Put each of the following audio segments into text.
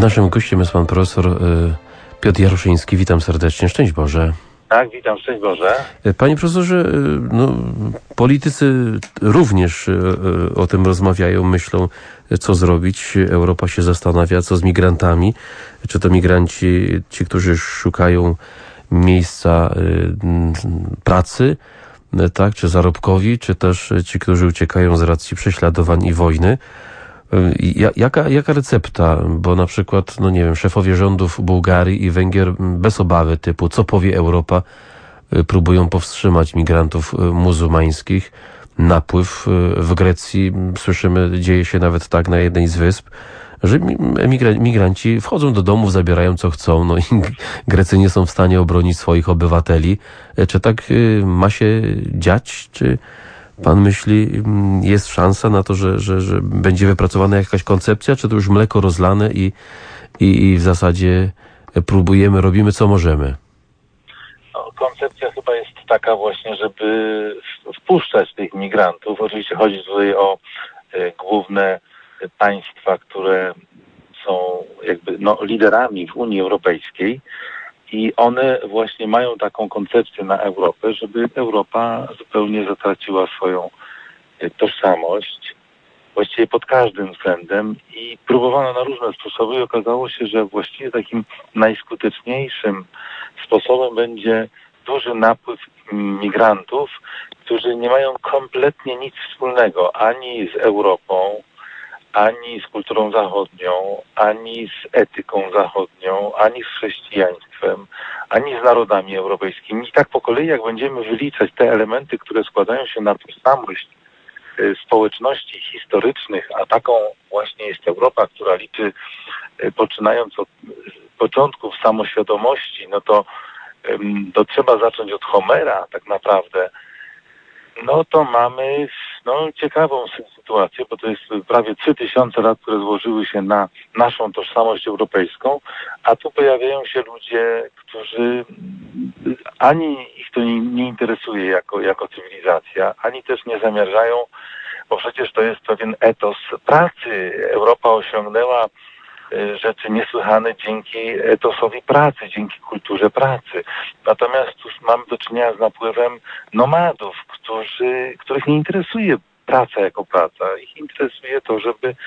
Naszym gościem jest pan profesor Piotr Jaroszyński. Witam serdecznie. Szczęść Boże. Tak, witam, szczęść Boże. Panie profesorze, politycy również o tym rozmawiają, myślą, co zrobić. Europa się zastanawia, co z migrantami. Czy to migranci, ci, którzy szukają miejsca pracy, tak, czy zarobkowi, czy też ci, którzy uciekają z racji prześladowań i wojny. Jaka recepta? Bo na przykład, szefowie rządów Bułgarii i Węgier bez obawy typu, co powie Europa, próbują powstrzymać migrantów muzułmańskich. Napływ w Grecji, słyszymy, dzieje się nawet tak na jednej z wysp, że migranci wchodzą do domów, zabierają co chcą, i Grecy nie są w stanie obronić swoich obywateli. Czy tak ma się dziać? Czy pan myśli, jest szansa na to, że będzie wypracowana jakaś koncepcja, czy to już mleko rozlane i w zasadzie robimy co możemy? Koncepcja chyba jest taka właśnie, żeby wpuszczać tych migrantów. Oczywiście chodzi tutaj o główne państwa, które są liderami w Unii Europejskiej i one właśnie mają taką koncepcję na Europę, żeby Europa zupełnie zatraciła swoją tożsamość, właściwie pod każdym względem, i próbowano na różne sposoby i okazało się, że właściwie takim najskuteczniejszym sposobem będzie duży napływ migrantów, którzy nie mają kompletnie nic wspólnego ani z Europą, ani z kulturą zachodnią, ani z etyką zachodnią, ani z chrześcijaństwem, ani z narodami europejskimi. I tak po kolei, jak będziemy wyliczać te elementy, które składają się na tożsamość społeczności historycznych, a taką właśnie jest Europa, która liczy, poczynając od początków samoświadomości, to trzeba zacząć od Homera tak naprawdę. To mamy ciekawą sytuację, bo to jest prawie 3000 lat, które złożyły się na naszą tożsamość europejską, a tu pojawiają się ludzie, którzy ani ich to nie interesuje jako cywilizacja, ani też nie zamierzają, bo przecież to jest pewien etos pracy. Europa osiągnęła rzeczy niesłychane dzięki etosowi pracy, dzięki kulturze pracy. Natomiast tu mamy do czynienia z napływem nomadów, których nie interesuje praca jako praca. Ich interesuje to,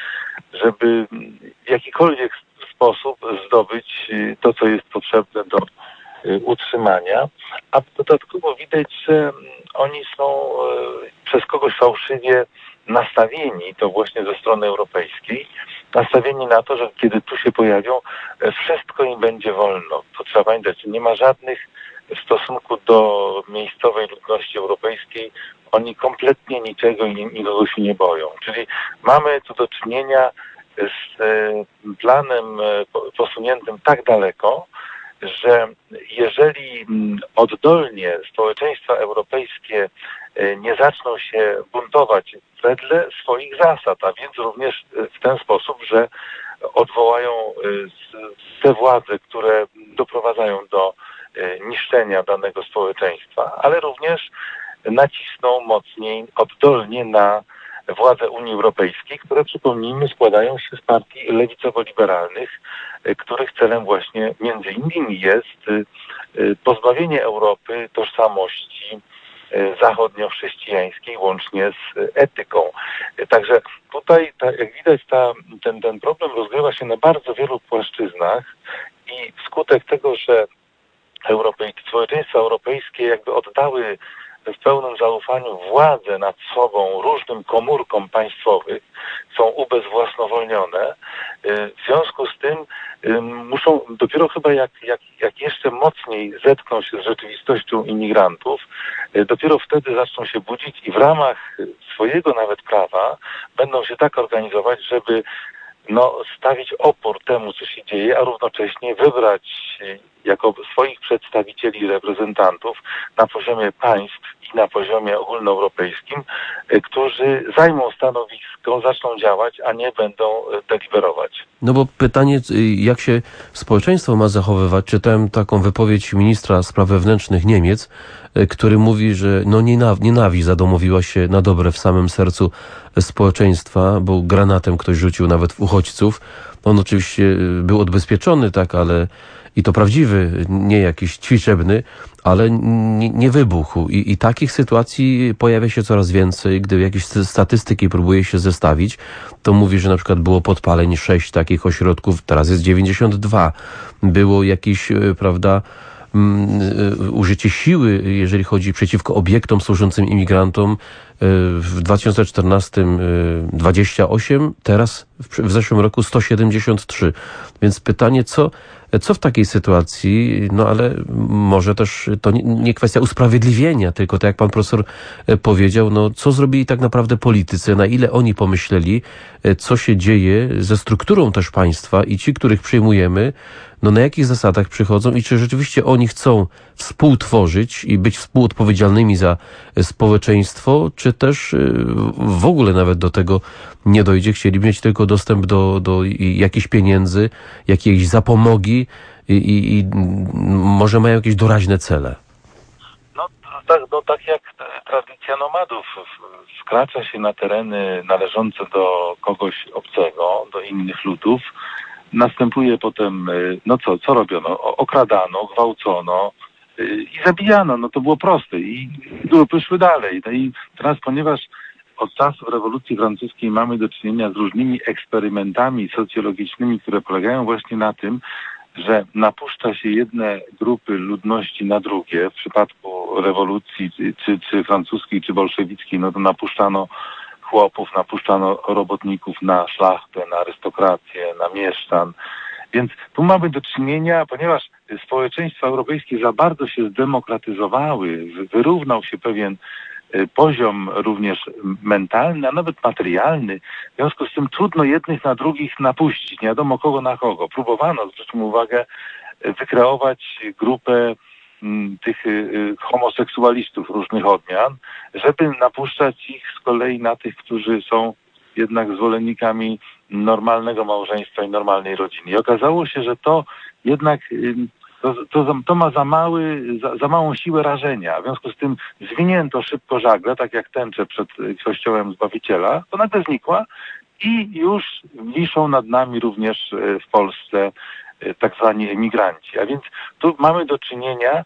żeby w jakikolwiek sposób zdobyć to, co jest potrzebne do utrzymania, a dodatkowo widać, że oni są przez kogoś fałszywie nastawieni, to właśnie ze strony europejskiej, nastawieni na to, że kiedy tu się pojawią, wszystko im będzie wolno. To trzeba pamiętać, nie ma żadnych w stosunku do miejscowej ludności europejskiej, oni kompletnie niczego i nikogo się nie boją. Czyli mamy tu do czynienia z planem posuniętym tak daleko, że jeżeli oddolnie społeczeństwa europejskie nie zaczną się buntować wedle swoich zasad, a więc również w ten sposób, że odwołają te władze, które doprowadzają do niszczenia danego społeczeństwa, ale również nacisną mocniej oddolnie na władze Unii Europejskiej, które, przypomnijmy, składają się z partii lewicowo-liberalnych, których celem właśnie między innymi jest pozbawienie Europy tożsamości zachodnio-chrześcijańskiej łącznie z etyką. Także tutaj, jak widać, ten problem rozgrywa się na bardzo wielu płaszczyznach i wskutek tego, że społeczeństwa europejskie oddały w pełnym zaufaniu władzę nad sobą różnym komórkom państwowych, są ubezwłasnowolnione. W związku z tym muszą dopiero chyba jak jeszcze mocniej zetkną się z rzeczywistością imigrantów, dopiero wtedy zaczną się budzić i w ramach swojego nawet prawa będą się tak organizować, żeby stawić opór temu, co się dzieje, a równocześnie wybrać jako swoich przedstawicieli i reprezentantów na poziomie państw i na poziomie ogólnoeuropejskim, którzy zajmą stanowisko, zaczną działać, a nie będą deliberować. Bo pytanie, jak się społeczeństwo ma zachowywać? Czytałem taką wypowiedź ministra spraw wewnętrznych Niemiec, który mówi, że nienawiść zadomowiła się na dobre w samym sercu społeczeństwa, bo granatem ktoś rzucił nawet w uchodźców. On oczywiście był odbezpieczony, tak, ale i to prawdziwy, nie jakiś ćwiczebny, ale nie wybuchł. I takich sytuacji pojawia się coraz więcej. Gdy jakieś statystyki próbuje się zestawić, to mówi, że na przykład było podpaleń 6 takich ośrodków, teraz jest 92. Było jakieś, prawda, użycie siły, jeżeli chodzi przeciwko obiektom służącym imigrantom. W 2014 28, teraz w zeszłym roku 173. Więc pytanie, co w takiej sytuacji, no ale może też to nie kwestia usprawiedliwienia, tylko tak jak pan profesor powiedział, no co zrobili tak naprawdę politycy, na ile oni pomyśleli, co się dzieje ze strukturą też państwa i ci, których przyjmujemy, no na jakich zasadach przychodzą i czy rzeczywiście oni chcą współtworzyć i być współodpowiedzialnymi za społeczeństwo, czy też w ogóle nawet do tego nie dojdzie. Chcieli mieć tylko dostęp do jakichś pieniędzy, jakiejś zapomogi i może mają jakieś doraźne cele. No tak jak tradycja nomadów wkracza się na tereny należące do kogoś obcego, do innych ludów, następuje potem, no co robiono? Okradano, gwałcono i zabijano. No to było proste i grupy szły dalej. No i teraz, ponieważ od czasów rewolucji francuskiej mamy do czynienia z różnymi eksperymentami socjologicznymi, które polegają właśnie na tym, że napuszcza się jedne grupy ludności na drugie. W przypadku rewolucji czy francuskiej, czy bolszewickiej, no to napuszczano chłopów, napuszczano robotników na szlachtę, na arystokrację, na mieszczan. Więc tu mamy do czynienia, ponieważ społeczeństwa europejskie za bardzo się zdemokratyzowały, wyrównał się pewien poziom również mentalny, a nawet materialny. W związku z tym trudno jednych na drugich napuścić, nie wiadomo kogo na kogo. Próbowano, zwróćmy uwagę, wykreować grupę tych homoseksualistów różnych odmian, żeby napuszczać ich z kolei na tych, którzy są jednak zwolennikami normalnego małżeństwa i normalnej rodziny. I okazało się, że to jednak to ma za małą siłę rażenia. W związku z tym zwinięto szybko żagle, tak jak tęczę przed kościołem Zbawiciela, to nagle znikła i już wiszą nad nami również w Polsce tak zwani emigranci. A więc tu mamy do czynienia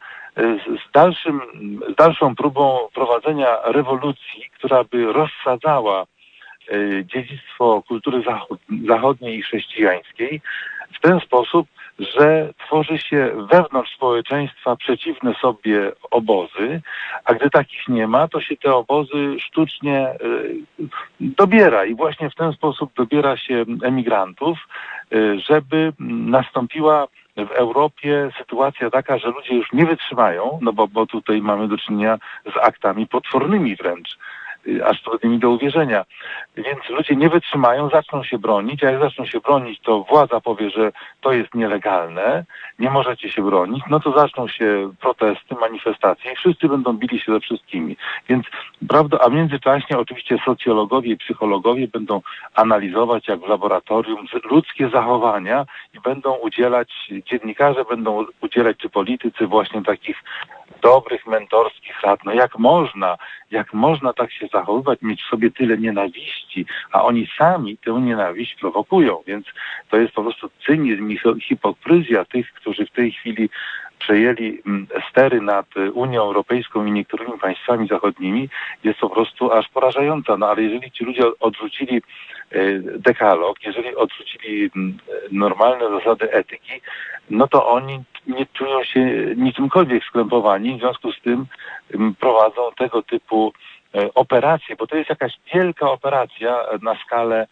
z dalszą próbą prowadzenia rewolucji, która by rozsadzała dziedzictwo kultury zachodniej i chrześcijańskiej w ten sposób, że tworzy się wewnątrz społeczeństwa przeciwne sobie obozy, a gdy takich nie ma, to się te obozy sztucznie dobiera i właśnie w ten sposób dobiera się emigrantów, żeby nastąpiła w Europie sytuacja taka, że ludzie już nie wytrzymają, no bo tutaj mamy do czynienia z aktami potwornymi wręcz, aż trudnymi do uwierzenia. Więc ludzie nie wytrzymają, zaczną się bronić, a jak zaczną się bronić, to władza powie, że to jest nielegalne, nie możecie się bronić, no to zaczną się protesty, manifestacje i wszyscy będą bili się ze wszystkimi. Więc prawda, a w międzyczasie oczywiście socjologowie i psychologowie będą analizować jak w laboratorium ludzkie zachowania i będą udzielać, dziennikarze będą udzielać, czy politycy właśnie takich dobrych, mentorskich rad. No jak można tak się zachowywać, mieć w sobie tyle nienawiści, a oni sami tę nienawiść prowokują. Więc to jest po prostu cynizm i hipokryzja tych, którzy w tej chwili przejęli stery nad Unią Europejską i niektórymi państwami zachodnimi, jest po prostu aż porażająca. No ale jeżeli ci ludzie odrzucili dekalog, jeżeli odrzucili normalne zasady etyki, no to oni nie czują się niczymkolwiek skrępowani, w związku z tym prowadzą tego typu operacje, bo to jest jakaś wielka operacja na skalę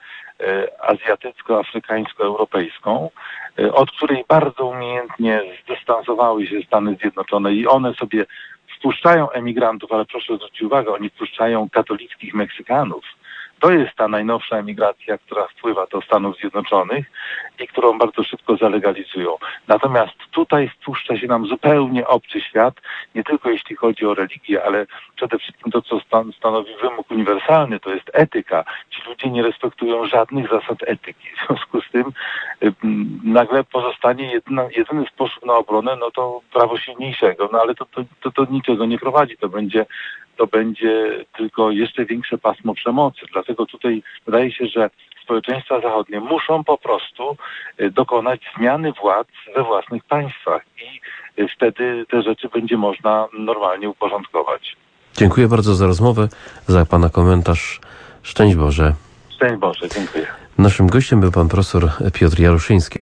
azjatycko-afrykańsko-europejską, od której bardzo umiejętnie zdystansowały się Stany Zjednoczone i one sobie wpuszczają emigrantów, ale proszę zwrócić uwagę, oni wpuszczają katolickich Meksykanów. To jest ta najnowsza emigracja, która wpływa do Stanów Zjednoczonych i którą bardzo szybko zalegalizują. Natomiast tutaj wpuszcza się nam zupełnie obcy świat, nie tylko jeśli chodzi o religię, ale przede wszystkim to, co stanowi wymóg uniwersalny, to jest etyka. Ci ludzie nie respektują żadnych zasad etyki. W związku z tym nagle pozostanie jedyny sposób na obronę, no to prawo silniejszego. No ale to niczego nie prowadzi. To będzie to będzie tylko jeszcze większe pasmo przemocy. Dlatego tutaj wydaje się, że społeczeństwa zachodnie muszą po prostu dokonać zmiany władz we własnych państwach i wtedy te rzeczy będzie można normalnie uporządkować. Dziękuję bardzo za rozmowę, za pana komentarz. Szczęść Boże. Szczęść Boże, dziękuję. Naszym gościem był pan profesor Piotr Jaruszyński.